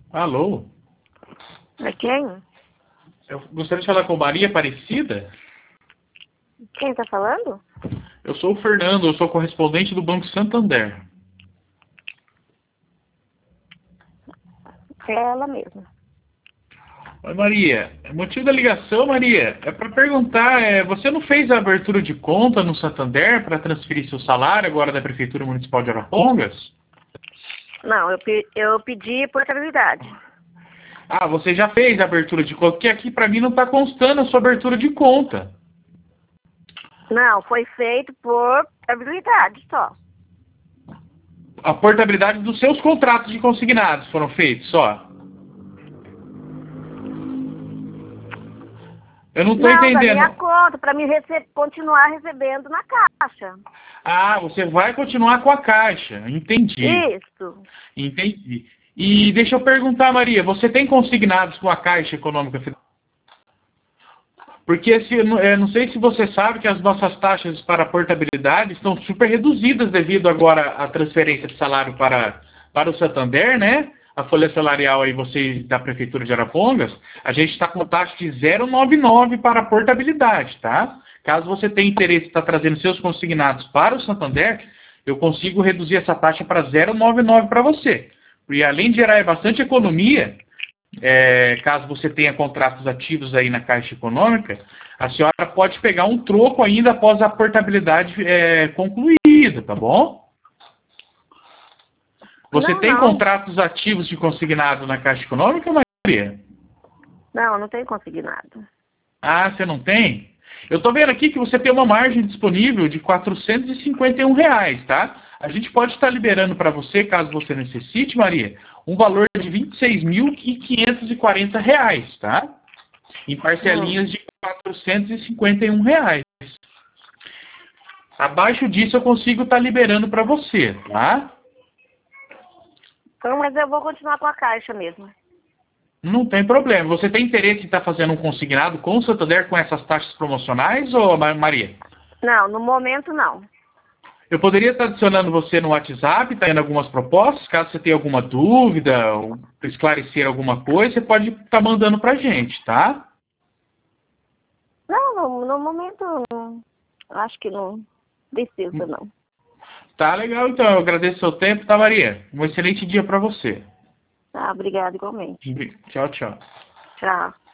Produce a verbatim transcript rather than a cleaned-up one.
Alô? É quem? Eu gostaria de falar com Maria Aparecida. Quem tá falando? Eu sou o Fernando, eu sou correspondente do Banco Santander. É ela mesma. Oi, Maria. O motivo da ligação, Maria, é para perguntar, é, você não fez a abertura de conta no Santander para transferir seu salário agora da Prefeitura Municipal de Arapongas? Não, eu, pe eu pedi portabilidade. Ah, você já fez a abertura de conta, porque aqui para mim não está constando a sua abertura de conta. Não, foi feito por portabilidade só. A portabilidade dos seus contratos de consignados foram feitos só. Eu não estou Não, da entendendo. minha conta, para me rece continuar recebendo na caixa. Ah, você vai continuar com a Caixa. Entendi. Isso. Entendi. E deixa eu perguntar, Maria, você tem consignados com a Caixa Econômica Federal? Porque se, eu não sei se você sabe que as nossas taxas para portabilidade estão super reduzidas devido agora à transferência de salário para, para o Santander, né? A folha salarial aí, vocês da Prefeitura de Arapongas, a gente está com taxa de zero vírgula noventa e nove para a portabilidade, tá? Caso você tenha interesse em estar trazendo seus consignados para o Santander, eu consigo reduzir essa taxa para zero vírgula noventa e nove para você. E além de gerar bastante economia, é, caso você tenha contratos ativos aí na Caixa Econômica, a senhora pode pegar um troco ainda após a portabilidade é, concluída, tá bom? Você Não, tem não. contratos ativos de consignado na Caixa Econômica, Maria? Não, não tenho consignado. Ah, você não tem? Eu tô vendo aqui que você tem uma margem disponível de quatrocentos e cinquenta e um reais, tá? A gente pode estar liberando para você, caso você necessite, Maria, um valor de vinte e seis mil quinhentos e quarenta reais, tá? Em parcelinhas Hum. de quatrocentos e cinquenta e um reais. Abaixo disso eu consigo estar liberando para você, tá? Então, mas eu vou continuar com a caixa mesmo. Não tem problema. Você tem interesse em estar fazendo um consignado com o Santander com essas taxas promocionais, ou Maria? Não, no momento não. Eu poderia estar adicionando você no WhatsApp, tá tendo algumas propostas, caso você tenha alguma dúvida, ou esclarecer alguma coisa, você pode estar mandando pra gente, tá? Não, no, no momento não. Acho que não precisa, não. Tá legal, então. Eu agradeço o seu tempo, tá, Maria? Um excelente dia pra você. Tá, obrigada igualmente. Tchau, tchau. Tchau.